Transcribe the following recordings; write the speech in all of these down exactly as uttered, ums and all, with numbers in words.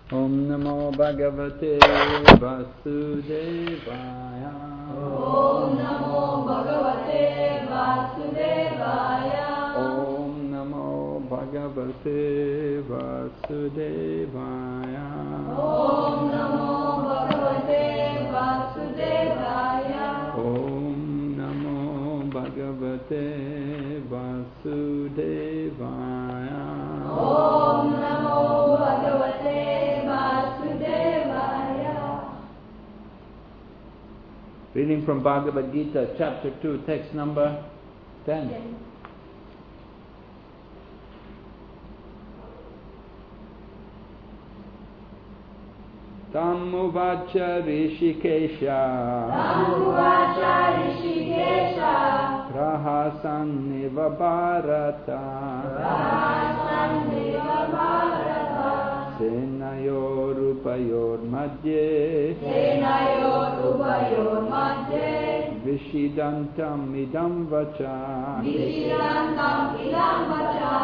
Om Namo Bhagavate Vasudevaya. Om Namo Bhagavate Vasudevaya. Om Namo Bhagavate Vasudevaya. Om Namo Bhagavate Vasudevaya. Om Namo Bhagavate Vasudevaya. Om Namo Bhagavate Vasudevaya. Reading from Bhagavad Gita, chapter two, text number ten. ten. Tamuvacha Rishikesha Tamuvacha Rishikesha Prahasanniva Bharata Prahasanniva Bharata Senayorupayor Madhye Senayorupayor Madhye Vishidantam Idam Vacha Vishidantam Idam Vacha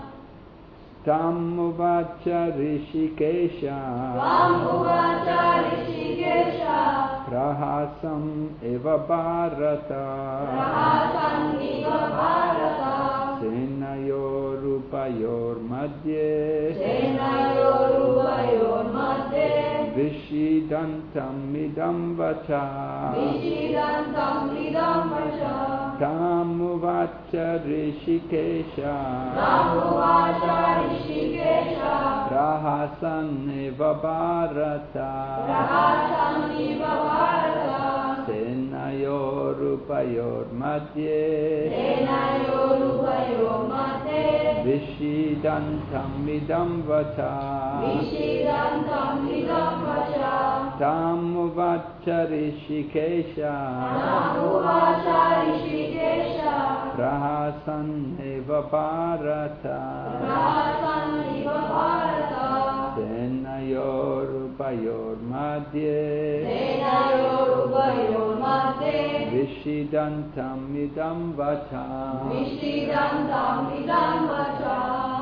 Tamuvacha Rishikesha Tamuvacha Rishikesha Prahasam Eva Bharata Prahasanniva Bharata Senayorupayor Madhye Senayorupayor Madhye Vishidantam Idam Vacha Vishidantam Idam Vacha Tamuvacha Rishikesha Tamuvacha Rishikesha Prahasan Eva Bharata Prahasanniva Bharata Senayorupayor Madhye Senayorupayor Madhye Vishidantam Idam Vacha Vishidantam Idam Vacha Tamuvacha Rishikesha Tamuvacha Rishikesha Prahasan Eva Bharata Prahasanniva Bharata Senayorupayor Madhye Senayorupayor Madhye Vishidantam Idam Vacha Vishidantam Idam Vacha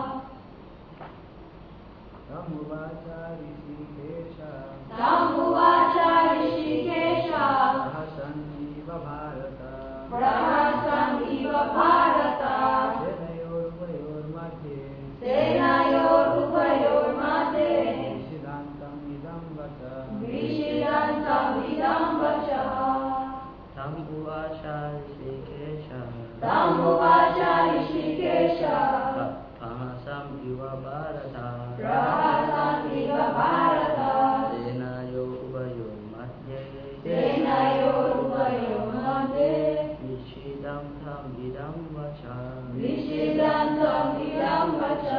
Tamuvacha Rishikesha Tamuvacha Rishikesha Prahasanniva Bharata Prahasanniva Bharata Senayorupayor Madhye Senayorupayor Madhye Vishidantam Idam Vacha Vishidantam Idam Vacha Tamuvacha Rishikesha Tamuvacha Rishikesha Prahasam Iva Bharata Prahasanniva Bharata Senayorupayor Madhye Senayorupayor Madhye Vishidantam Idam Vacha Vishidantam Idam Vacha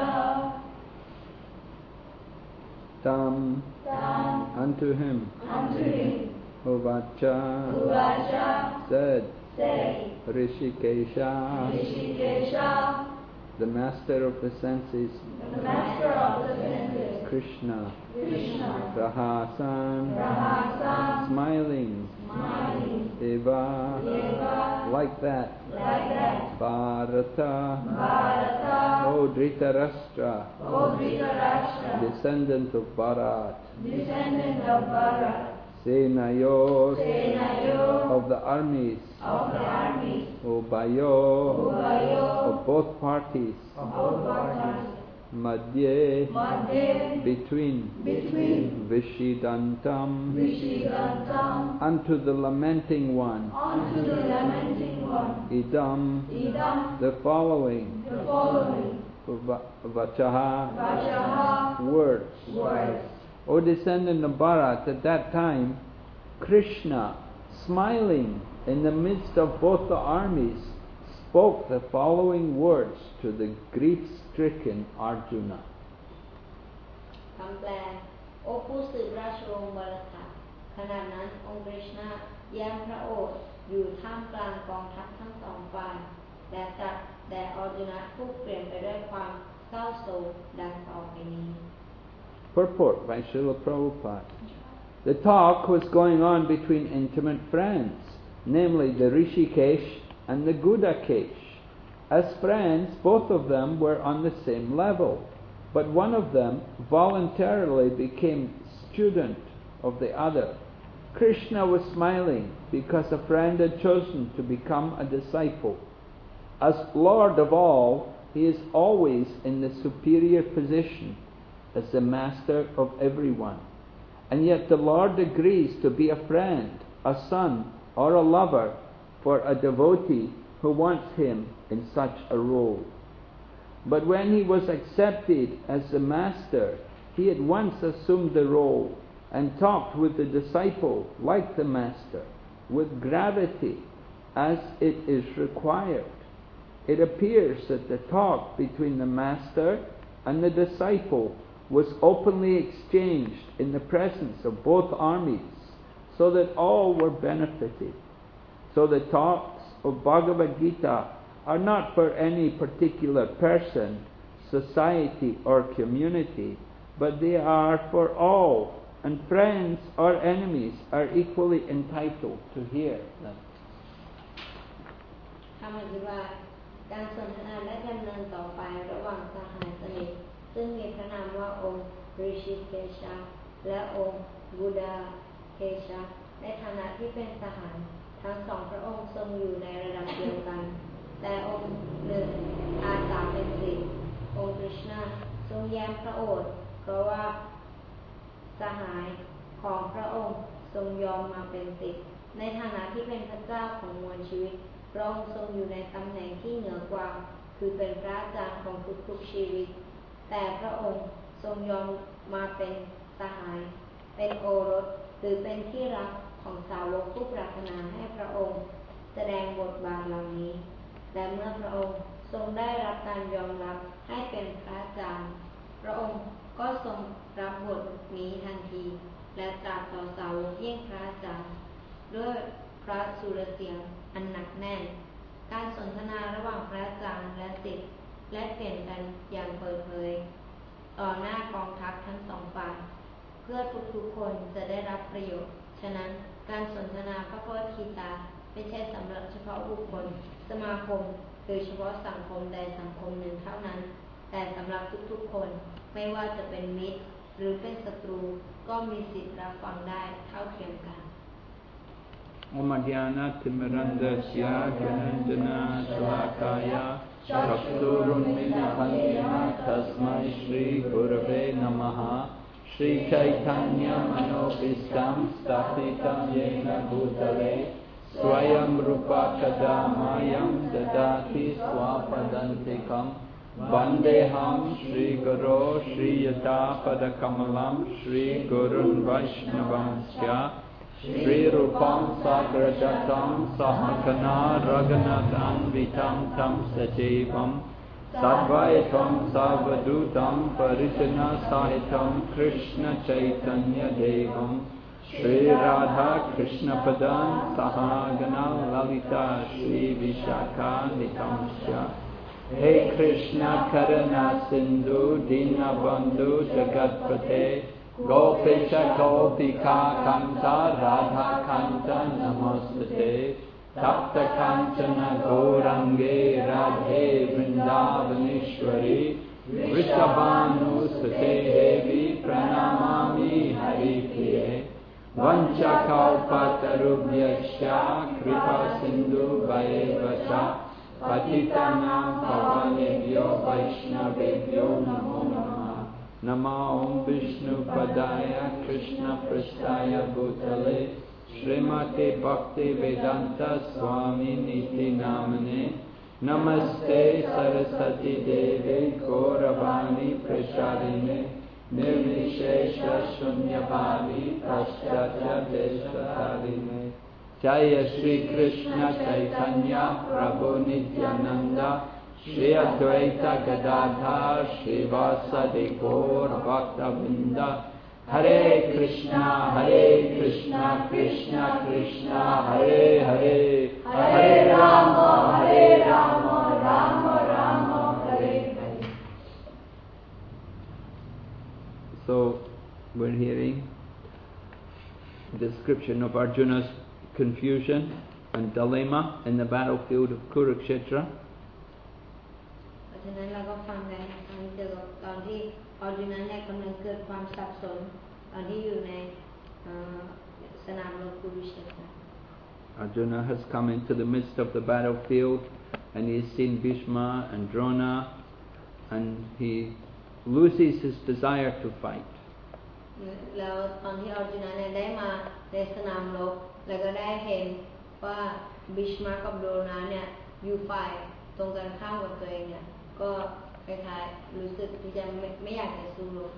Tam Tam unto him unto him Uvacha Uvacha said said Rishikesha Rishikesha the master of the senses the master of the senses Krishna Krishna Prahasan Prahasan smiling smiling Eva Eva like that like that Bharata Bharata O Dhritarashtra O Dhritarashtra descendant of Bharat descendant of Bharat Senayor Senayor of the armies of the armies Ubayo Ubayo of both parties of Bharat Madhye Madhye between between Vishidantam Vishidantam unto the lamenting one unto the lamenting one Idam Idam the following the following Va- Vachaha Vachaha words. words. O descendant of Bharat, at that time Krishna, smiling in the midst of both the armies, spoke the following words to the grief-stricken Arjuna. คำแปลโอ้ผู้สืบราชวงศ์วรธะขณะนั้นองค์กฤษณะแย้มพระโอษฐ์อยู่ท่ามกลางกองทัพทั้งสองฝ่ายและตรัสแด่อรจุนะผู้เปลี่ยนไปด้วยความเศร้าโศกดังต่อไปนี้ Purport by Srila Prabhupada. The talk was going on between intimate friends, namely the Rishikesh and the Gudakesh. As friends, both of them were on the same level. but one of them voluntarily became student of the other. Krishna was smiling because a friend had chosen to become a disciple. As Lord of all, he is always in the superior position as the master of everyone. And yet the Lord agrees to be a friend, a son, or a lover for a devotee who wants him in such a role. But when he was accepted as the master, he at once assumed the role and talked with the disciple like the master, with gravity as it is required. It appears that the talk between the master and the disciple was openly exchanged in the presence of both armies, so that all were benefited. So the talks of Bhagavad Gita are not for any particular person, society, or community, but they are for all, and friends or enemies are equally entitled to hear them. คำอธิบายการสนทนาและดำเนินต่อไประหว่างสหายสนิทซึ่งมีพระนามว่าองค์ริชิเคชะและองค์บูดาเคชะในฐานะที่เป็นสหายทั้งสองพระองค์ทรงอยู่ในระดับเดียวกันแต่องค์หนึ่งอาสาเป็นศิษย์องค์คริชนาทรงแย้มพระโอษฐ์เพราะว่าสหายของพระองค์ทรงยอมมาเป็นศิษย์ในฐานะที่เป็นพระเจ้าของมวลชีวิตพระองค์ทรงอยู่ในตำแหน่งที่เหนือกว่าคือเป็นพระอาจารย์ของทุกๆชีวิตแต่พระองค์ทรงยอมมาเป็นสหายเป็นโอรสหรือเป็นที่รักของสาวกผู้ปรารถนาให้พระองค์แสดงบทบาทเหล่านี้และเมื่อพระองค์ทรงได้รับการยอมรับให้เป็นพระอาจารย์พระองค์ก็ทรงรับบทนี้ทันทีและตรัสต่อสาวกเยี่ยงพระอาจารย์ด้วยพระสุรเสียงอันหนักแน่นการสนทนาระหว่างพระอาจารย์และศิษย์และเปลี่ยนกันอย่างเปิดเผยต่อหน้ากองทัพทั้งสองฝ่ายเพื่อทุกๆคนจะได้รับประโยชน์ฉะนั้นการสนทนาพระพุทธคีตาไม่ใช่สำหรับเฉพาะบุคคลสมาคมหรือเฉพาะสังคมใดสังคมหนึ่งเท่านั้นแต่สำหรับทุกๆคนไม่ว่าจะเป็นมิตรหรือเป็นศัตรูก็มีสิทธิ์รับฟังได้เท่าเทียมกัน Omadhyana Timirandasya Gyananjana Shalakaya Chakshurunmilitandena Tasmai Shri Gurave Namaha Shri Chaitanya Manobhistam Sthapitam Yena Bhutale Swayam Rupa Kadamayam Dadati Swapadantikam Vandeham Shri Guru Shri Yata Padakamalam Shri Gurun Vaishnavansya Shri Rupam Sagrajatam Sahakana Raghunathan Vitam Tam Sajivam Sadvaitam Savadutam Parijana Sahitam Krishna Chaitanya Devam Shri Radha Krishna Padan Sahagana Lalita Shri Vishaka Nitamsya Hey Krishna Karana Sindhu Dinabandhu Jagatpate Gopesha Gopika Kanta Radha Kanta Namastate Tapta Kanchana Gaurange Radhe Vrindavaneshwari Vrishabhanu Sate Devi Pranamami Haripriye Vancha Kalpatarubhyasya Kripa Sindhu Vayevacha Patitanam Pavanebhyo Vaishnavebhyo Namo Namah Nama Om Vishnu Padaya Krishna Prasthaya Bhutale Srimate Bhakti Vedanta Swami Niti Namane Namaste Saraswati Devi Gauravani Prasharine Nirvishesha Shunyavadi Paschatya Deshatarine Jaya Shri Krishna Chaitanya Prabhu Nityananda Shri Advaita Gadadhar Shri Vasadi Gaur Bhaktavinda Hare Krishna Hare Krishna Krishna Krishna Hare Hare Hare Rama Hare Rama Rama Rama Hare Hare. So we're hearing a description of Arjuna's confusion and dilemma in the battlefield of Kurukshetra. ฉะนั้นเราก็ฟังกันนะคะเกี่ยวกับตอนที่ออร์จูนันเนี่ยกำลังเกิดความสับสนตอนที่อยู่ในสนามรบกุรุเชตร Arjuna has come into the midst of the battlefield and he has seen Bhishma and Drona and he loses his desire to fight. แล้วตอนที่ออร์จูนันเนี่ยได้มาในสนามรบแล้วก็ได้เห็นว่าบิชมากับโดนาเนี่ยอยู่ฝ่ายตรงกันข้ามกับตัวเองเนี่ยก็คล้ายๆรู้สึกที่จะไม่ไม่อยากจะสู้รบ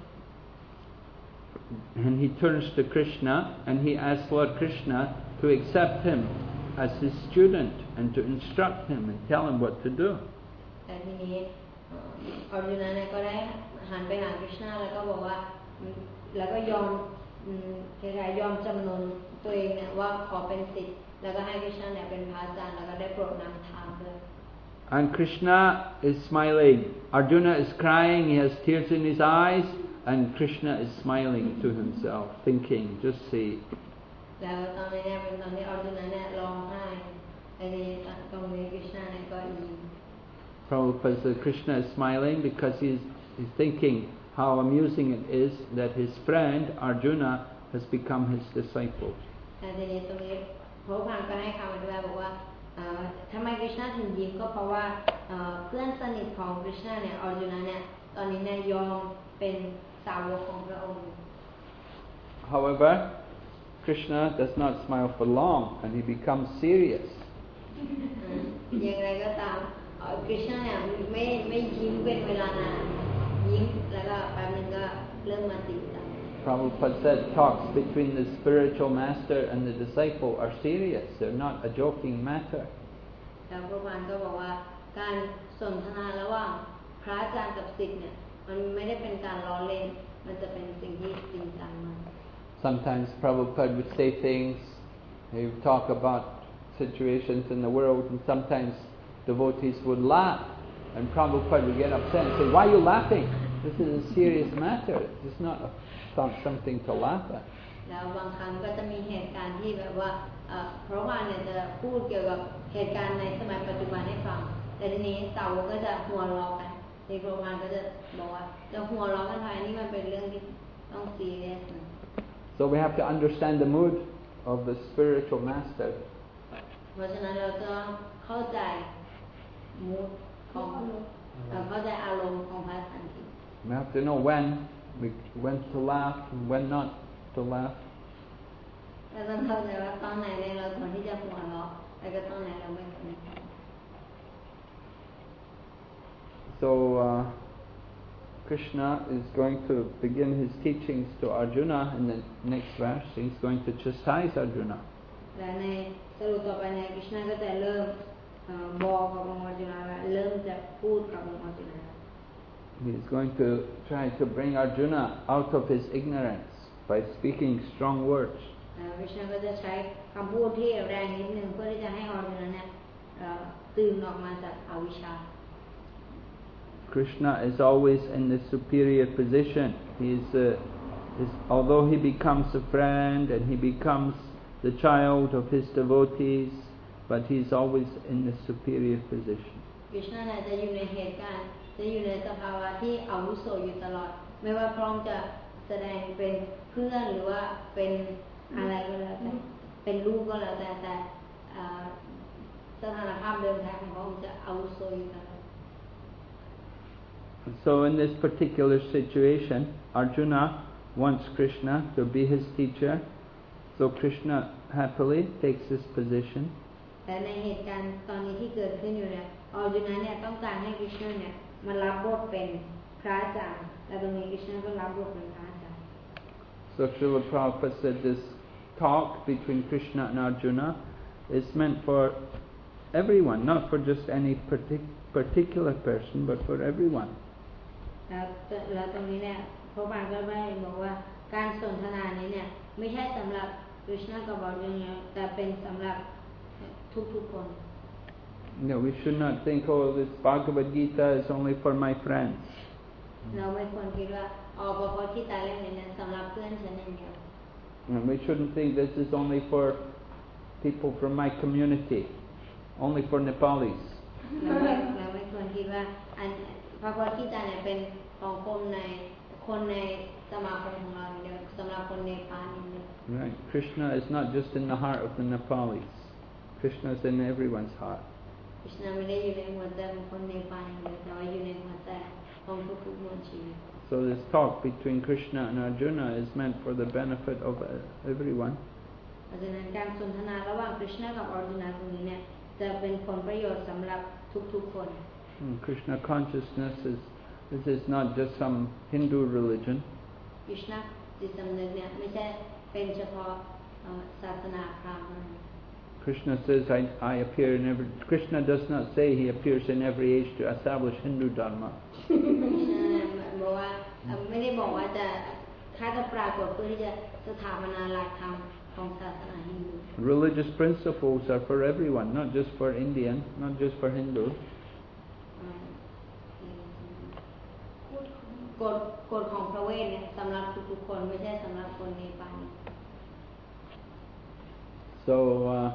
And he turns to Krishna and he asks Lord Krishna to accept him as his student and to instruct him and tell him what to do. แต่ทีนี้ออร์จูนันเนี่ยก็ได้หันไปหาคริชนาแล้วก็บอกว่าแล้วก็ยอมคล้ายๆยอมจำนนตัวเองเนี่ยว่าขอเป็นศิษย์แล้วก็ให้คริชนาเนี่ยเป็นพระอาจารย์แล้วก็ได้โปรดนำทางด้วย And Krishna is smiling. Arjuna is crying, he has tears in his eyes, and Krishna is smiling to himself, thinking, just see. แล้วตอนนี้เนี่ยเป็นตอนที่ออร์จูนันเนี่ยร้องไห้ไอ้นี่ตรงนี้คริชนาเนี่ยก็ยิ้ม Prabhupada says Krishna is smiling because he's, he's thinking how amusing it is that his friend Arjuna has become his disciple. แต่ทีนี้ตรงนี้พระพังก็ให้คำอธิบายบอกว่าทำไมคริชนาถึงยิ้มก็เพราะว่าเพื่อนสนิทของคริชนาเนี่ยออร์จูนันเนี่ยตอนนี้เนี่ยยอมเป็นสาวกของพระองค์ However, Krishna does not smile for long and he becomes serious. อย่างไรก็ตามคริชนาเนี่ยไม่ไม่ยิ้มเป็นเวลานานยิ้มแล้วก็แป๊บนึงก็เริ่มมาติดใจ Prabhupada said talks between the spiritual master and the disciple are serious. They're not a joking matter. แล้วพระพันก็บอกว่าการสนทนาระหว่างพระอาจารย์กับศิษย์เนี่ยมันไม่ได้เป็นการล้อเล่นมันจะเป็นสิ่งที่จริงจังมาก Sometimes Prabhupada would say things, he would talk about situations in the world, and sometimes devotees would laugh, and Prabhupada would get upset and say, "Why are you laughing? This is a serious matter. It's not, a, not something to laugh at." แล้วบางครั้งก็จะมีเหตุการณ์ที่แบบว่าพระพันเนี่ยจะพูดเกี่ยวกับเหตุการณ์ในสมัยปัจจุบันให้ฟังแต่ทีนี้สาวกก็จะหัวเราะกันที่พระพันก็จะบอกว่าจะหัวเราะกันทำไมนี่มันเป็นเรื่องที่ต้องซีเรียส So we have to understand the mood of the spiritual master. เพราะฉะนั้นเราจะเข้าใจมูดของเข้าใจอารมณ์ของพระสันติ We have to know when, we, when to laugh and when not to laugh. เราต้องเข้าใจว่าตอนไหนเนี่ยเราควรที่จะหัวเราะแล้วก็ตอนไหนเราไม่ควร So uh, Krishna is going to begin his teachings to Arjuna in the next verse. He's going to chastise Arjuna. และในสรุปต่อไปในคริชนาก็จะเริ่มบอกกับองค์อร์จูนาเริ่มจะพูดกับองค์อร์จูนา He's going to try to bring Arjuna out of his ignorance by speaking strong words. คริชนาก็จะใช้คำพูดที่แรงนิดนึงเพื่อที่จะให้ออร์จูนาเนี่ยตื่นออกมาจากอวิชชา Krishna is always in the superior position. He is, uh, is, although he becomes a friend and he becomes the child of his devotees, but he's always in the superior position. คริชนาเนี่ยจะอยู่ในเหตุการณ์จะอยู่ในสภาวะที่อาวุโสอยู่ตลอดไม่ว่าพระองค์จะแสดงเป็นเพื่อนหรือว่าเป็นอะไรก็แล้วแต่เป็นลูกก็แล้วแต่แต่สถานภาพเดิมแท้ของพระองค์จะอาวุโสอยู่ตลอด So in this particular situation, Arjuna wants Krishna to be his teacher. So Krishna happily takes this position. แต่ในเหตุการณ์ตอนนี้ที่เกิดขึ้นอยู่เนี่ยออร์จูนาเนี่ยต้องการให้คริชนาเนี่ยมารับบทเป็นพระอาจารย์และตรงนี้คริชนาก็รับบทเป็นพระอาจารย์ So Srila Prabhupada said this talk between Krishna and Arjuna is meant for everyone, not for just any partic- particular person, but for everyone. แล้วแล้วตรงนี้เนี่ยพระบาทก็ได้บอกว่าการสนทนานี้เนี่ยไม่ใช่สำหรับคริชนากับออร์จูนาแต่เป็นสำหรับทุกๆคน No, we should not think, oh, this Bhagavad Gita is only for my friends. เราไม่ควรคิดว่าอ๋อพระพุทธเจ้าเล่มนี้สำหรับเพื่อนฉันอย่างเดียว And we shouldn't think this is only for people from my community, only for Nepalis. เราไม่เราไม่ควรคิดว่าอันพระพุทธเจ้าเนี่ยเป็นของคนในคนในสมาคมของเราอย่างเดียวสำหรับคนเนปาลอย่างเดียว Right. Krishna is not just in the heart of the Nepalis. Krishna is in everyone's heart. คริชนาไม่ได้อยู่ในหัวใจของคนเนปาลอย่างเดียวแต่ว่าอยู่ในหัวใจของทุกๆมวลชีวิต So this talk between Krishna and Arjuna is meant for the benefit of everyone. เพราะฉะนั้นการสนทนาระหว่างคริชนากับอรจุนตรงนี้เนี่ยจะเป็นผลประโยชน์สำหรับทุกๆคน And Krishna consciousness is this is not just some Hindu religion. คริชนาจิตสำนึกเนี่ยไม่ใช่เป็นเฉพาะศาสนาพราหมณ์ Krishna says, I, I appear in every... Krishna does not say he appears in every age to establish Hindu Dharma. บอกว่าไม่ได้บอกว่าจะข้าจะปรากฏเพื่อที่จะสถาปนาหลักธรรมของศาสนาฮินดู Religious principles are for everyone, not just for Indian, not just for Hindu. กฎกฎของพระเวทเนี่ยสำหรับทุกๆคนไม่ใช่สำหรับคนเนปาล So, uh,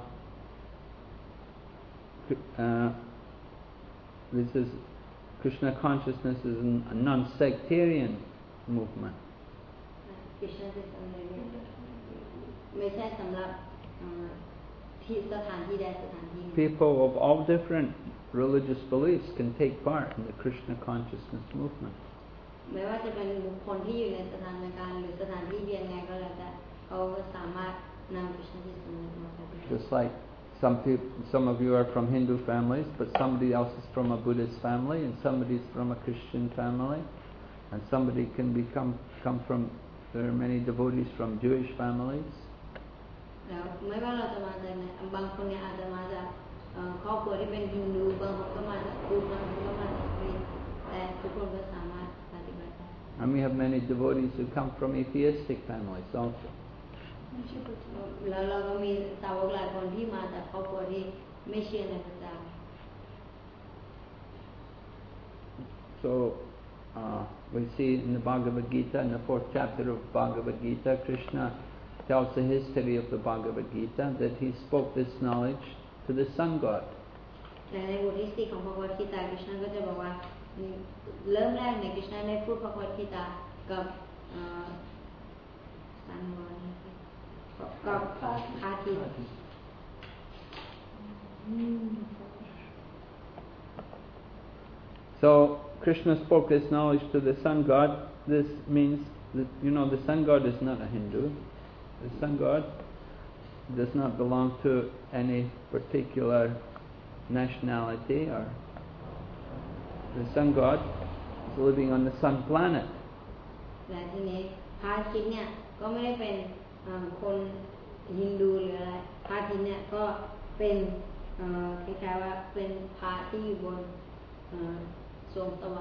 uh, this is Krishna consciousness is a non-sectarian movement. คริชนาจิตสำนึกเนี่ยไม่ใช่สำหรับที่สถานที่ใดสถานที่หนึ่ง People of all different religious beliefs can take part in the Krishna consciousness movement. ไม่ว่าจะเป็นบุคคลที่อยู่ในสถานการณ์หรือสถานที่เรียนไงก็แล้วแต่เขาสามารถนำคริชนาจิตสำนึกมาปฏิบัติ Just like some people, some of you are from Hindu families, but somebody else is from a Buddhist family, and somebody is from a Christian family, and somebody can become come from. There are many devotees from Jewish families. แล้วไม่ว่าเราจะมาจากไหนบางคนเนี่ยอาจจะมาจากครอบครัวที่เป็นฮินดูบางคนก็มาจากพุทธบางคนก็มาจากคริสต์แต่ทุกคนก็สามารถปฏิบัติได้ And we have many devotees who come from atheistic families also. แล้วเราก็มีสาวกหลายคนที่มาจากครอบครัวที่ไม่เชื่อในพระเจ้า So uh, we see in the Bhagavad Gita, in the fourth chapter of Bhagavad Gita, Krishna tells the history of the Bhagavad Gita that he spoke this knowledge to the sun god. ในบทที่สี่ของพระวจนะคริชนาก็จะบอกว่าเริ่มแรกในคริชนาได้พูดพระวจนะกับสันวานีกับพระอาทิตย์ So Krishna spoke this knowledge to the sun god. This means that, you know, the sun god is not a Hindu. The sun god does not belong to any particular nationality, or the sun god is living on the sun planet. และทีนี้พระอาทิตย์เนี่ยก็ไม่ได้เป็นคนฮินดูหรืออะไรพระอาทิตย์เนี่ยก็เป็นคล้ายๆว่าเป็นพระที่อยู่บนดวงตะวัน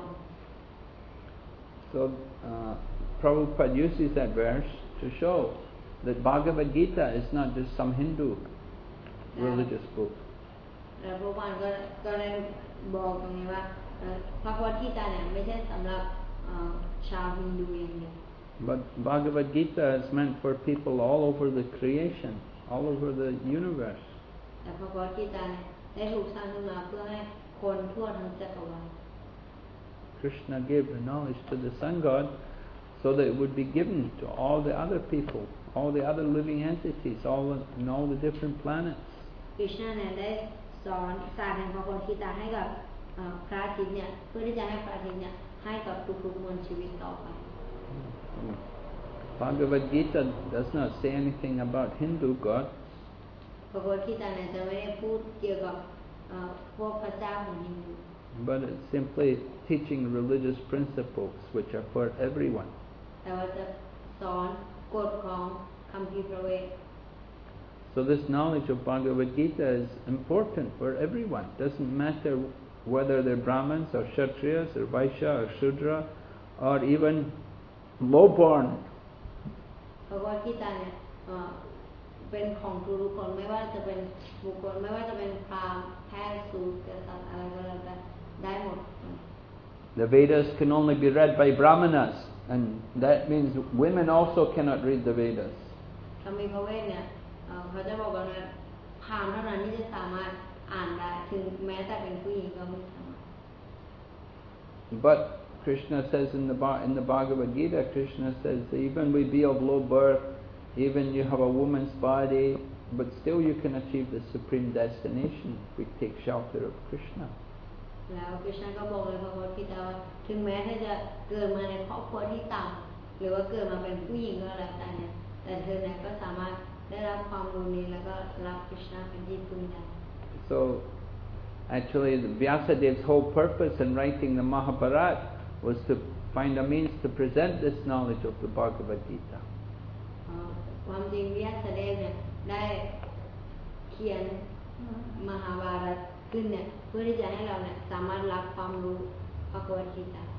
So uh, Prabhupada uses that verse to show that Bhagavad Gita is not just some Hindu religious book. แล้วพระพุทธก็ก็ได้บอกตรงนี้ว่าพระวจนะเนี่ยไม่ใช่สำหรับชาวฮินดูอย่างเดียว But Bhagavad Gita is meant for people all over the creation, all over the universe. แต่พระวจนะเนี่ยได้ถูกสร้างขึ้นมาเพื่อให้คนทั่วทั้งจักรวาล Krishna gave the knowledge to the sun god so that it would be given to all the other people, all the other living entities, all the, in all the different planets. คริชนาเนี่ยได้สอนศาสตร์แห่งพระวจนะให้กับพระอาทิตย์เนี่ยเพื่อที่จะให้พระอาทิตย์เนี่ยให้กับทุกๆมวลชีวิตต่อไป Bhagavad Gita does not say anything about Hindu gods. พระวจนะเนี่ยจะไม่ได้พูดเกี่ยวกับพวกพระเจ้าของฮินดู But it's simply teaching religious principles which are for everyone. แต่ว่าจะสอนกฎของคัมภีร์พระเวท So this knowledge of Bhagavad Gita is important for everyone. Doesn't matter whether they're Brahmins or Kshatriyas or Vaishya or Shudra or even low-born. พระวจนะเนี่ยเป็นของทุกคนไม่ว่าจะเป็นบุคคลไม่ว่าจะเป็นพราหมณ์แพทย์สูตรกษัตริย์อะไรก็แล้วแต่ได้หมด The Vedas can only be read by Brahmanas, and that means women also cannot read the Vedas. คัมภีร์พระเวทเนี่ยเขาจะบอกว่าพราหมณ์เท่านั้นที่จะสามารถอ่านได้ถึงแม้แต่เป็นผู้หญิงก็ไม่สามารถ But Krishna says in the in the Bhagavad Gita, Krishna says even we be of low birth, even you have a woman's body, but still you can achieve the supreme destination if we take shelter of Krishna. แล้วคริสต์ก็บอกในพระพุทธเจ้าว่าถึงแม้เธอจะเกิดมาในครอบครัวที่ต่ำหรือว่าเกิดมาเป็นผู้หญิงก็แล้วแต่เนี่ยแต่เธอเนี่ยก็สามารถได้รับความรู้นี้แล้วก็รับคริสต์เป็นที่พึ่งได้ So actually the Vyasadev's whole purpose in writing the Mahabharata was to find a means to present this knowledge of the Bhagavad Gita. ความจริงวิยาสเดวเนี่ยได้เขียนมหาภารตขึ้นเนี่ยเพื่อที่จะให้เราเนี่ยสามารถรับความรู้พระกวดกีตา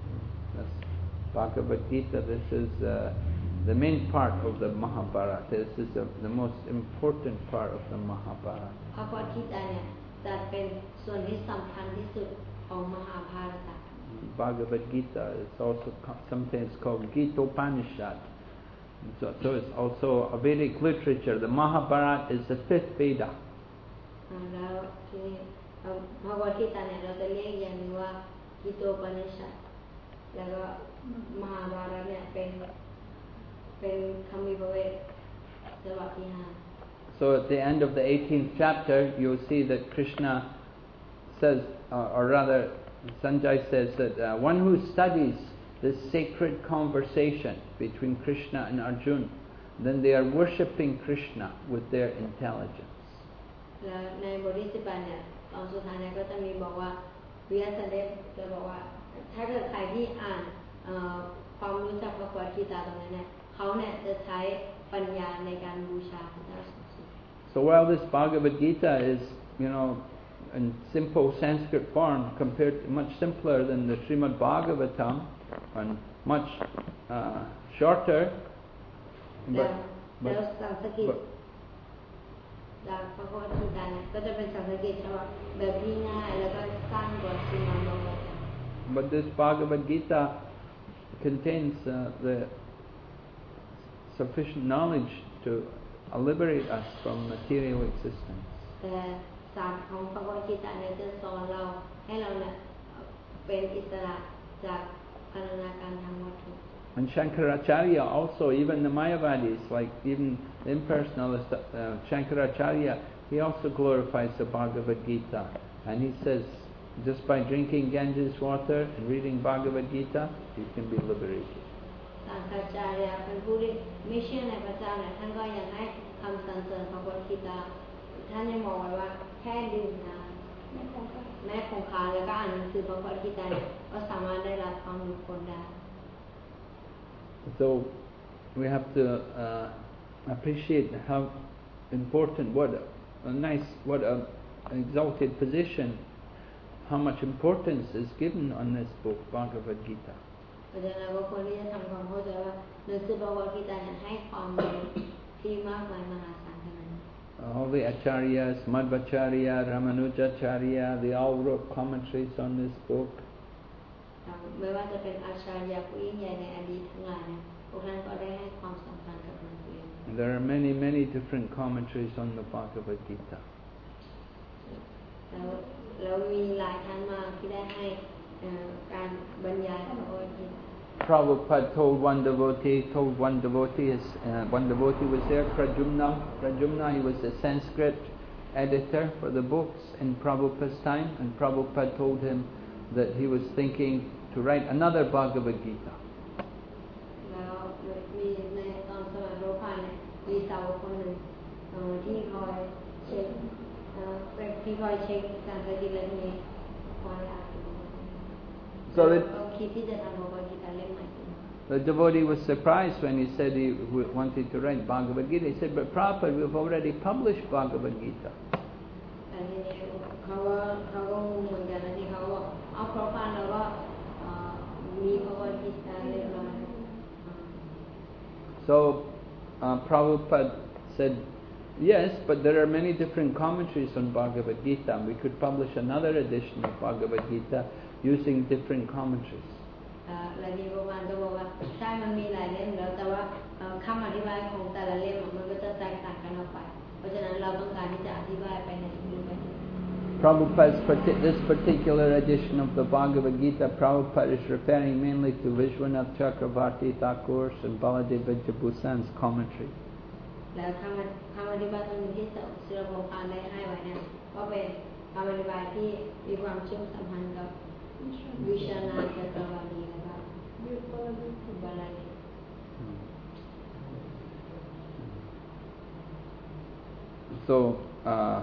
Bhagavad Gita, this is uh, the main part of the Mahabharata. This is the, the most important part of the Mahabharata. พระกวดกีตาเนี่ยจะเป็นส่วนที่สำคัญที่สุดของมหาภารต Bhagavad Gita is also sometimes called Gita Upanishad. So, so it's also a Vedic literature. The Mahabharata is the fifth Veda. แล้วทีนี้พระกวดกีตาเนี่ยเราจะเรียกอย่างนึงว่ากิโตปนิชฌัตแล้วก็มหาภารตเนี่ยเป็นเป็นคำวิภเวทฉบับที่ห้า So at the end of the eighteenth chapter, you'll see that Krishna says, uh, or rather, Sanjay says that uh, one who studies this sacred conversation between Krishna and Arjuna, then they are worshipping Krishna with their intelligence. แล้วในบทที่สิบแปดเนี่ยตอนสุดท้ายเนี่ยก็จะมีบอกว่าวิยาสเดชจะบอกว่าถ้าเกิดใครที่อ่านความรู้จักพระกวดกีตาตรงนั้นเนี่ยเขาเนี่ยจะใช้ปัญญาในการบูชาพระเจ้าสูงสุด So while this Bhagavad Gita is, you know, in simple Sanskrit form, compared to much simpler than the Srimad Bhagavatam, and much uh, shorter, but, but, but จากพระกวดกีตาเนี่ยก็จะเป็นสันสกฤตฉบับแบบที่ง่ายแล้วก็สั้นกว่าสมัยโบราณ But this Bhagavad Gita contains uh, the sufficient knowledge to liberate us from material existence. แต่ศาสตร์ของพระกวดกีตาเนี่ยจะสอนเราให้เราเนี่ยเป็นอิสระจากพันธนาการทางวัตถุ And Shankaracharya also, even the Mayavadis, like even the impersonalist uh, Shankaracharya, he also glorifies the Bhagavad Gita. And he says, just by drinking Ganges water and reading Bhagavad Gita, you can be liberated. สังฆาจารย์เป็นผู้ที่ไม่เชื่อในพระเจ้าเนี่ยท่านก็ยังให้คำสรรเสริญพระกวดกีตาท่านยังบอกไว้ว่าแค่ดื่มน้ำแม้คงคาแล้วก็อ่านหนังสือพระกวดกีตาเนี่ยก็สามารถได้รับความหลุดพ้นได้ So we have to uh, appreciate how important, what a, a nice, what a, an exalted position, how much importance is given on this book, Bhagavad Gita. เพราะฉะนั้นก็ควรที่จะทำความเข้าใจว่าหนังสือพระกวดกีตาเนี่ยให้ความรู้ที่มากมายมหาศาลขนาดนั้น All the acharyas, Madhvacharya, Ramanujacharya, they all wrote commentaries on this book. ไม่ว่าจะเป็นอาชาญาผู้ยิ่งใหญ่ในอดีตทั้งหลายเนี่ยพวกท่านก็ได้ให้ความสำคัญกับหนังสือ There are many, many different commentaries on the Bhagavad Gita. แล้วแล้วมีหลายท่านมากที่ได้ให้การบรรยายพระกวดกีตา Prabhupada told one devotee, told one devotee, his, uh, one devotee was there, Prajumna. Prajumna, he was the Sanskrit editor for the books in Prabhupada's time, and Prabhupada told him that he was thinking to write another Bhagavad Gita. แล้วมีในตอนสมัยพระพายเนี่ยมีสาวคนหนึ่งที่คอยเช็คเป็นที่คอยเช็คการปฏิบัตินี้คอยอ่าน So the, คิดที่จะทำพระกวดกีตาเล่มใหม่ the devotee was surprised when he said he wanted to write Bhagavad Gita. He said, but Prabhupada, we've already published Bhagavad Gita. แต่ทีนี้เขาก็เขาก็งงเหมือนกันนะที่เขาบอกเอาพระพายแล้วก็มีพระกวดกีตาเรียบร้อย So uh, Prabhupada said, yes, but there are many different commentaries on Bhagavad Gita, and we could publish another edition of Bhagavad Gita using different commentaries. และนี่พระพายก็บอกว่าใช่มันมีหลายเล่มแล้วแต่ว่าคำอธิบายของแต่ละเล่มมันก็จะแตกต่างกันออกไปเพราะฉะนั้นเราต้องการที่จะอธิบายไปในอีกแบบนึง Prabhupada's parti- this particular edition of the Bhagavad Gita, Prabhupada is referring mainly to Vishwanath Chakravarti Thakur's and Baladeva Jabussan's commentary. แล้วคำคำอธิบายตรงนี้ที่ศิลปภานได้ให้ไว้เนี่ยก็เป็นคำอธิบายที่มีความเชื่อมสัมพันธ์กับวิชานาจักรวาลีและก็บาลาลี So uh,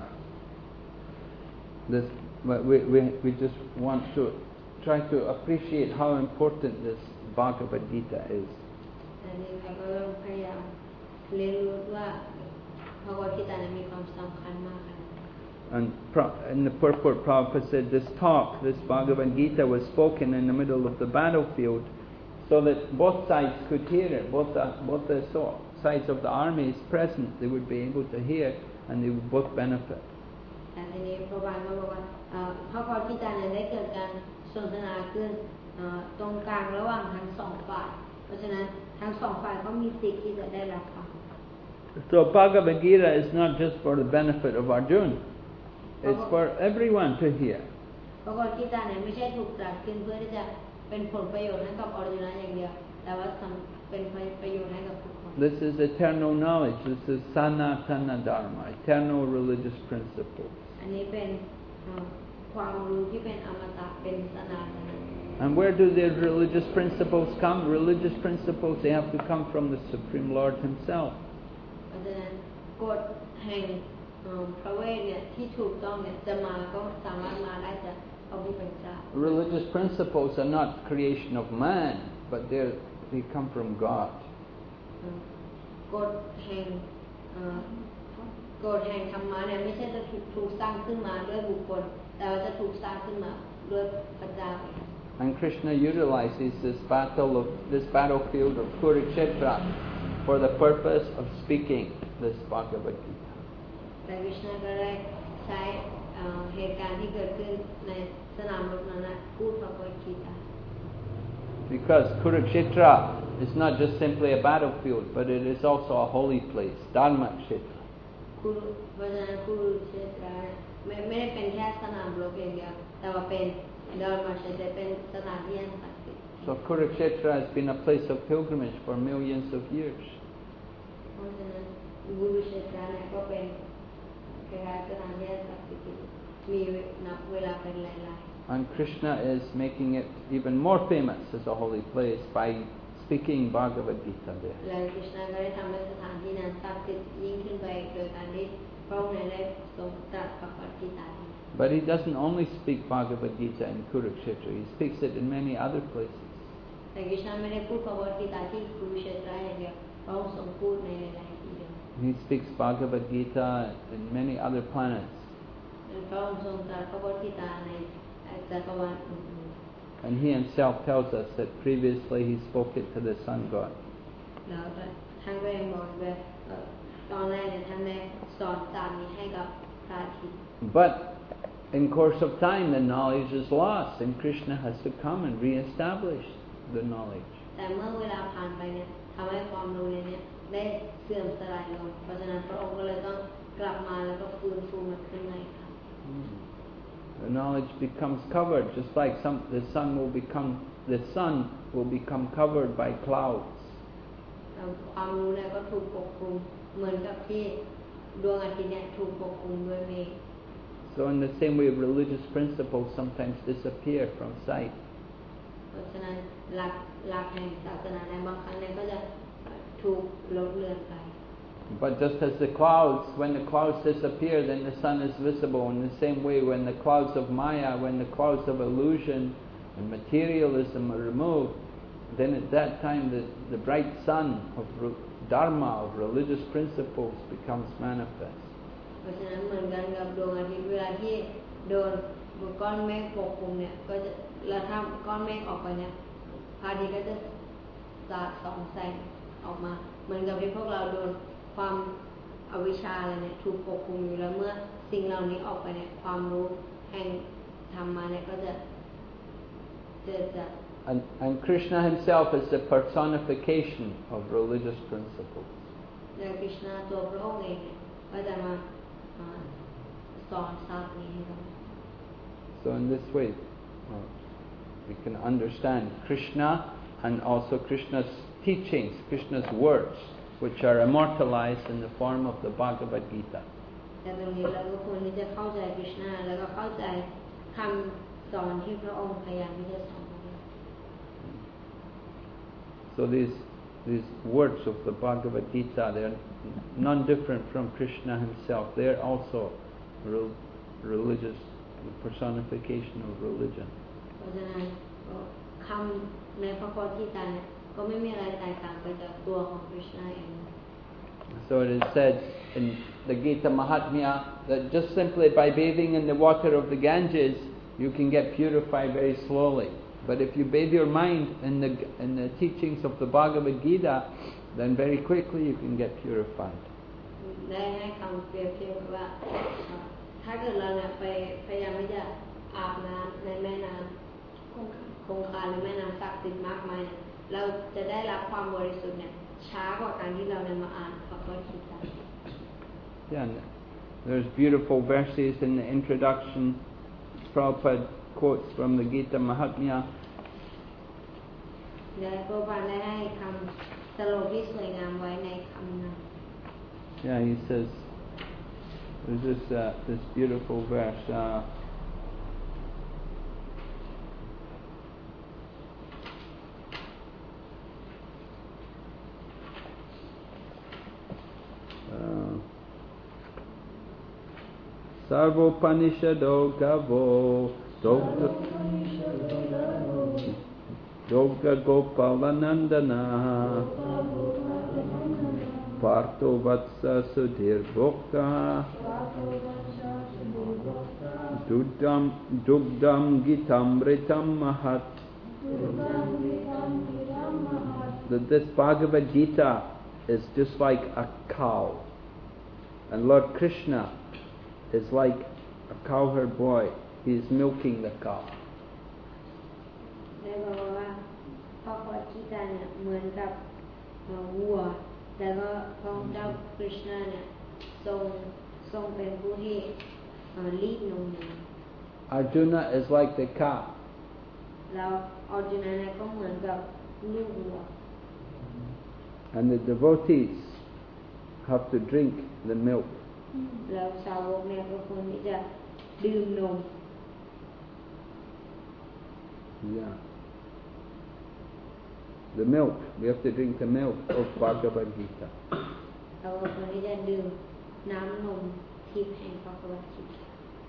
this, we, we, we just want to try to appreciate how important this Bhagavad Gita is. อันนี้เราก็ต้องพยายามเรียนรู้ว่าพระวจนะมีความสำคัญมากค่ะ And in the purport, Prabhupada said this talk, this Bhagavad Gita was spoken in the middle of the battlefield so that both sides could hear it, both the, both the sides of the armies present, they would be able to hear and they would both benefit. แต่ทีนี้พระบาทก็บอกว่าพระวจนะเนี่ยได้เกิดการสนทนาขึ้นตรงกลางระหว่างทั้งสองฝ่ายเพราะฉะนั้นทั้งสองฝ่ายก็มีสิทธิ์ที่จะได้รับฟัง So Bhagavad Gita is not just for the benefit of Arjuna, it's for everyone to hear. พระวจนะเนี่ยไม่ใช่ถูกตรัสขึ้นเพื่อที่จะเป็นผลประโยชน์ให้กับอรจุนะอย่างเดียวแต่ว่าเป็นประโยชน์ให้กับทุกคน This is eternal knowledge. This is Sanatana Dharma, eternal religious principles. อันนี้เป็นความรู้ที่เป็นอมตะเป็นสนาตนะ And where do the religious principles come? Religious principles, they have to come from the Supreme Lord Himself. เพราะฉะนั้นกฎแห่งพระเวทเนี่ยที่ถูกต้องเนี่ยจะมาก็สามารถมาได้จากพระผู้เป็นเจ้า Religious principles are not creation of man, but they they come from God. กฎแห่งกฎแห่งธรรมะเนี่ยไม่ใช่จะถูกถูกสร้างขึ้นมาด้วยบุคคลแต่ว่าจะถูกสร้างขึ้นมาด้วยพระเจ้า And Krishna utilizes this battle of this battlefield of Kurukshetra for the purpose of speaking this Bhagavad Gita. แต่คริชนาก็ได้ใช้เหตุการณ์ที่เกิดขึ้นในสนามรบนั้นพูดพระวจนะ Because Kurukshetra is not just simply a battlefield, but it is also a holy place, Dharma Kshetra. เพราะฉะนั้นคุรุเชตราไม่ไม่ได้เป็นแค่สนามรบอย่างเดียวแต่ว่าเป็นดอร์มาเชตเป็นสถานที่อันศักดิ์สิทธิ์ So Kurukshetra has been a place of pilgrimage for millions of years. เพราะฉะนั้นคุรุเชตราเนี่ยก็เป็นการสถานที่อันศักดิ์สิทธิ์มีนับเวลาเป็นหลายๆ And Krishna is making it even more famous as a holy place by speaking Bhagavad Gita there. และคริชนาก็ได้ทำให้สถานที่นั้นศักดิ์สิทธิ์ยิ่งขึ้นไปโดยการที่พระองค์ได้ทรงตรัสพระวจนะ But he doesn't only speak Bhagavad Gita in Kurukshetra, he speaks it in many other places. แต่คริชนาไม่ได้พูดพระวจนะที่คุรุเชตราอย่างเดียวพระองค์ทรงพูดในหลายๆที่ He speaks Bhagavad Gita in many other planets. พระองค์ทรงตรัสพระวจนะในจักรวาลอื่น And he himself tells us that previously he spoke it to the sun god. แล้วท่านก็ยังบอกว่าตอนแรกเนี่ยท่านได้สอนตามนี้ให้กับพระอาทิตย์ But in course of time the knowledge is lost and Krishna has to come and re-establish the knowledge. แต่เมื่อเวลาผ่านไปเนี่ยทำให้ความรู้เนี่ยได้เสื่อมสลายลงเพราะฉะนั้นพระองค์ก็เลยต้องกลับมาแล้วก็ฟื้นฟูมันขึ้นมาอีกครั้ง The knowledge becomes covered, just like some, the sun will become, the sun will become covered by clouds. ความรู้เนี่ยก็ถูกปกคลุมเหมือนกับที่ดวงอาทิตย์เนี่ยถูกปกคลุมด้วยเมฆ So in the same way, religious principles sometimes disappear from sight. เพราะฉะนั้นหลักหลักแห่งศาสนาในบางครั้งเนี่ยก็จะถูกลบเลือนไป But just as the clouds, when the clouds disappear, then the sun is visible. In the same way, when the clouds of Maya, when the clouds of illusion and materialism are removed, then at that time the, the bright sun of Dharma, of religious principles becomes manifest. เพราะฉะนั้นเหมือนกันกับดวงอาทิตย์เวลาที่โดนก้อนเมฆปกคลุมเนี่ยก็จะแล้วถ้าก้อนเมฆออกไปเนี่ยพระอาทิตย์ก็จะสาดส่องแสงออกมาเหมือนกับที่พวกเราโดนความอวิชชาอะไรเนี่ยถูกปกคลุมอยู่แล้วเมื่อสิ่งเหล่านี้ออกไปเนี่ยความรู้แห่งธรรมะเนี่ยก็จะเกิดจาก And, and Krishna himself is the personification of religious principles. และคริชนาตัวพระองค์เองเนี่ยก็จะมาสอนศาสตร์นี้ให้เรา So in this way, uh, we can understand Krishna and also Krishna's teachings, Krishna's words, which are immortalized in the form of the Bhagavad Gita. แต่ตรงนี้เราก็ควรที่จะเข้าใจคริชนาแล้วก็เข้าใจคำสอนที่พระองค์พยายามที่จะสอน So these these words of the Bhagavad Gita, they are none different from Krishna himself. They are also re- religious, the personification of religion. เพราะฉะนั้นคำในพระโพธิตาเนี่ยก็ไม่มีอะไรแตกต่างไปจากตัวของคริชนาเอง So it is said in the Gita Mahatmya that just simply by bathing in the water of the Ganges, you can get purified very slowly. But if you bathe your mind in the in the teachings of the Bhagavad Gita, then very quickly you can get purified. ได้ให้คำเปรียบเทียบว่าถ้าเกิดเราเนี่ยไปพยายามที่จะอาบน้ำในแม่น้ำคงคาหรือแม่น้ำศักดิ์สิทธิ์มากมายเนี่ยเราจะได้รับความบริสุทธิ์เนี่ยช้ากว่าการที่เราเนี่ยมาอ่านพระโพธิตา Yeah, and there's beautiful verses in the introduction. Prabhupada quotes from the Gita Mahatmya. และพระบาทได้ให้คำสโลกที่สวยงามไว้ในคำนั้น Yeah, he says, there's this uh, this beautiful verse. Uh, uh, Sarvopanishado Gavo Dogga Dogga Gopalanandana Partho Vatsa Sudhir Bhokta Dugdam Dugdam Gitamritam Mahat. That this Bhagavad Gita is just like a cow, and Lord Krishna is like a cowherd boy. He is milking the cow. ได้บอกว่าพระโพธิตาเนี่ยเหมือนกับวัวแล้วก็พระองค์เจ้าคริชนาเนี่ยทรงทรงเป็นผู้ที่รีดนม Arjuna is like the cow. แล้วอร์จุนเนี่ยก็เหมือนกับลูกวัว And the devotees have to drink the milk. แล้วสาวกเนี่ยก็ควรที่จะดื่มนม Yeah. The milk. We have to drink the milk of Bhagavad Gita. เราก็ควรที่จะดื่มน้ำนมทิพย์แห่งพระโพธิตา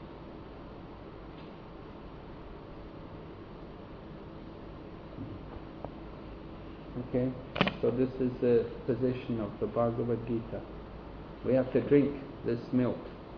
Okay. So this is the position of the Bhagavad Gita. We have to drink this milk.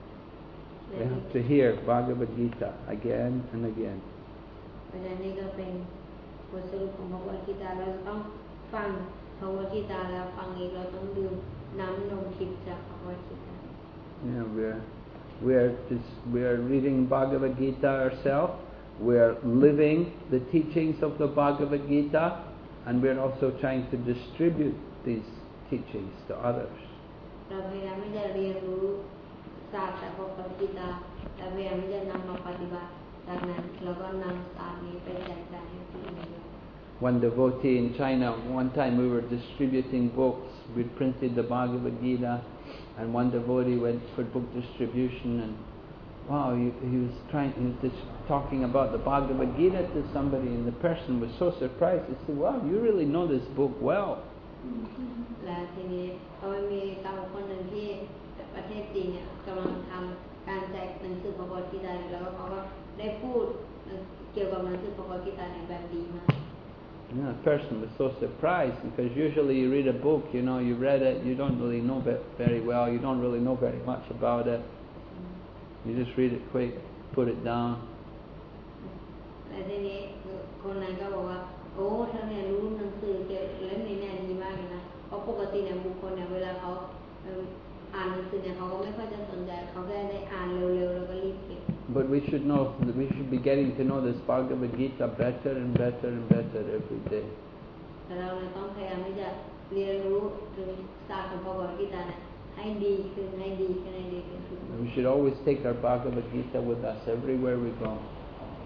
We have to hear Bhagavad Gita again and again. เพราะฉะนั้นนี่ก็เป็นบทสรุปของพระโพธิตาเราจะต้องฟังพระโพธิตาแล้วฟังอีกเราต้องดื่มน้ำนมทิพย์จากพระโพธิตา Yeah, we're we're just we're reading Bhagavad Gita ourselves. We're living the teachings of the Bhagavad Gita, and we're also trying to distribute these teachings to others. เราพยายามที่จะเรียนรู้ศาสตร์จากพระโพธิตาและพยายามที่จะนำมาปฏิบัติจากนั้นเราก็นำศาสตร์นี้ไปแจกจ่ายให้ผู้อื่น One devotee in China, one time we were distributing books. We printed the Bhagavad Gita, and one devotee went for book distribution, and wow, he, he was trying, he was just talking about the Bhagavad Gita to somebody, and the person was so surprised. He said, "Wow, you really know this book well." และทีนี้ก็มีตามคนหนึ่งที่ประเทศจีนเนี่ยกำลังทำการแจกหนังสือพระโพธิตาแล้วเขาก็ได้พูดเกี่ยวกับหนังสือพระโพธิตาในแบบดีมาก Yeah, the person was so surprised because usually you read a book, you know, you read it, you don't really know it very well, you don't really know very much about it. You just read it quick, put it down. และทีนี้คนนั้นก็บอกว่าโอ้เธอเนี่ยรู้หนังสือเกี่ยวกับเล่มนี้เนี่ยดีมากเลยนะเพราะปกติเนี่ยบุคคลเนี่ยเวลาเขาอ่านหนังสือเนี่ยเขาก็ไม่ค่อยจะสนใจเขาแค่ได้อ่านเร็วๆแล้วก็รีบเก็บ But we should know that we should be getting to know this Bhagavad Gita better and better and better every day. แต่เราเนี่ยต้องพยายามที่จะเรียนรู้ถึงศาสตร์ของพระโพธิตาเนี่ยให้ดีขึ้นให้ดีขึ้นให้ดีขึ้น We should always take our Bhagavad Gita with us everywhere we go.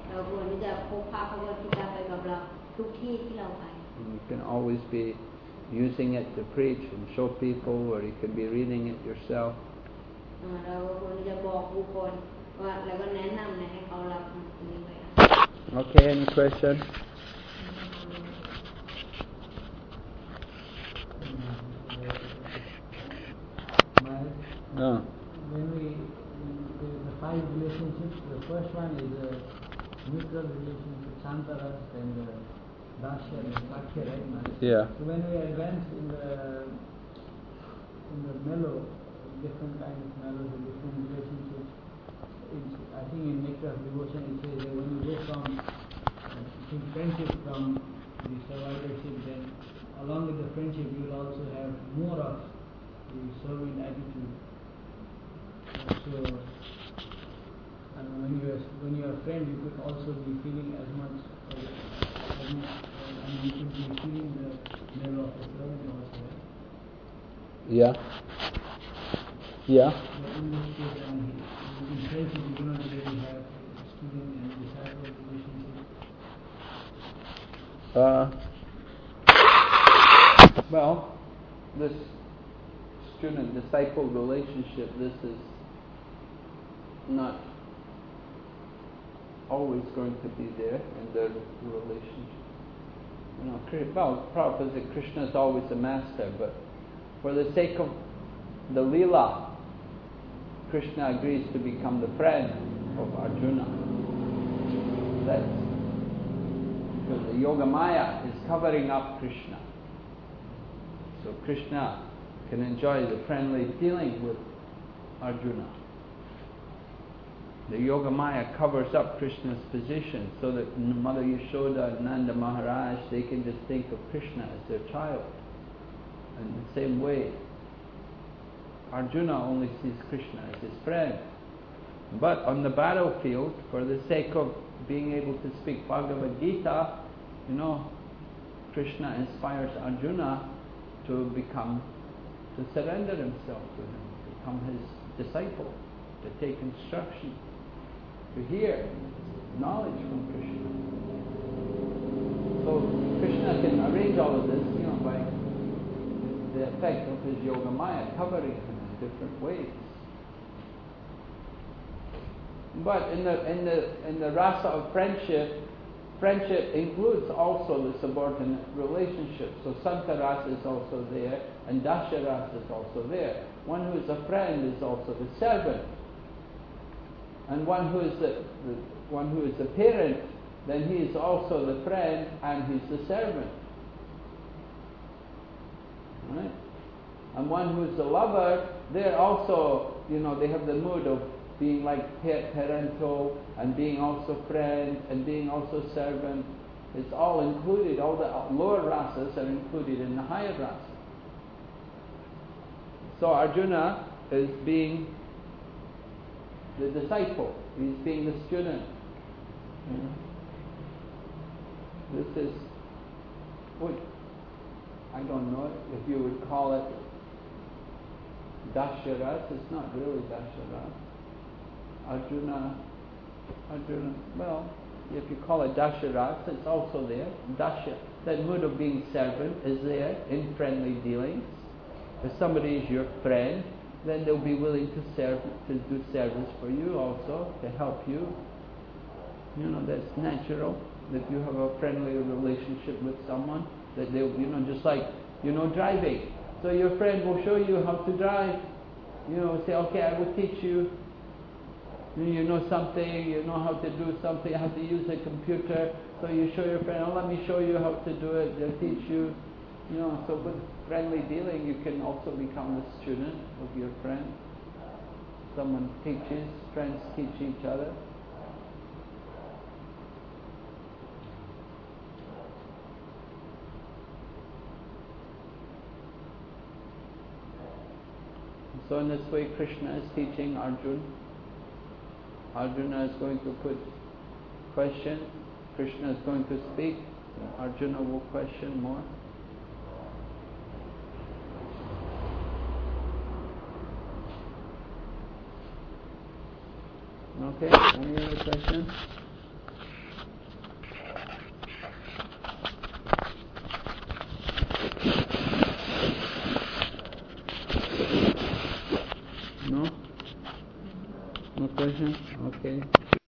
เราควรที่จะพกพาพระวจนะไปกับเราทุกที่ที่เราไป You can always be using it to preach and show people, or you can be reading it yourself. เราควรที่จะบอกผู้คนว่าแล้วก็แนะนำให้เขารับอันนี้ไป Okay, any question? No. When we, the, the five relationships, the first one is a neutral relationship, Santaras and uh, Dasya and Sakya, right? Maharaj? Yeah. So when we advance in the in the mellow, different kinds of mellows and different relationships, it's, I think in Nectar of Devotion it says that when you go from uh, to friendship from the survivorship, then along with the friendship you will also have more of the servant attitude. So, and when you are when you are a friend, you could also be feeling as much, as, as much uh, I mean, you could be feeling the level of the servant also. Right? Yeah. Yeah. But in this case, I mean, in friendship, you do not really have student and disciple relationship. Uh, well, this student-disciple relationship, this is not always going to be there in the relationship. You know, well, Prabhupada said Krishna is always a master, but for the sake of the Leela, Krishna agrees to become the friend of Arjuna. That's because the Yogamaya is covering up Krishna. So Krishna can enjoy the friendly feeling with Arjuna. The Yogamaya covers up Krishna's position so that Mother Yashoda and Nanda Maharaj, they can just think of Krishna as their child. In the same way, Arjuna only sees Krishna as his friend. But on the battlefield, for the sake of being able to speak Bhagavad Gita, you know, Krishna inspires Arjuna to become, to surrender himself to him, become his disciple, to take instruction, to hear knowledge from Krishna. So Krishna can arrange all of this, you know, by the effect of his Yogamaya covering him in different ways. But in the in the in the rasa of friendship, friendship includes also the subordinate relationship. So Santa rasa is also there, and Dasya rasa is also there. One who is a friend is also the servant, and one who is the, the one who is the parent, then he is also the friend and he's the servant. Right? And one who is the lover, they're also, you know, they have the mood of being like parental and being also friend and being also servant. It's all included, all the lower rasas are included in the higher rasa. So Arjuna is being the disciple, he's being the student. Mm-hmm. This is, what, I don't know if you would call it Dasharas. It's not really Dasharas. Arjuna, Arjuna, well, if you call it Dasharas, it's also there. Dasha, that mood of being servant is there in friendly dealings. If somebody is your friend, then they'll be willing to serve, to do service for you also, to help you. You know, that's natural, that you have a friendly relationship with someone, that they'll, you know, just like, you know, driving. So your friend will show you how to drive. You know, say, okay, I will teach you. You know something, you know how to do something, how to use a computer. So you show your friend, oh, let me show you how to do it. They'll teach you. You know, so with friendly dealing, you can also become the student of your friend. Someone teaches, friends teach each other. So in this way, Krishna is teaching Arjuna. Arjuna is going to put questions. Krishna is going to speak. Arjuna will question more. Okay, any other questions? No question? Okay.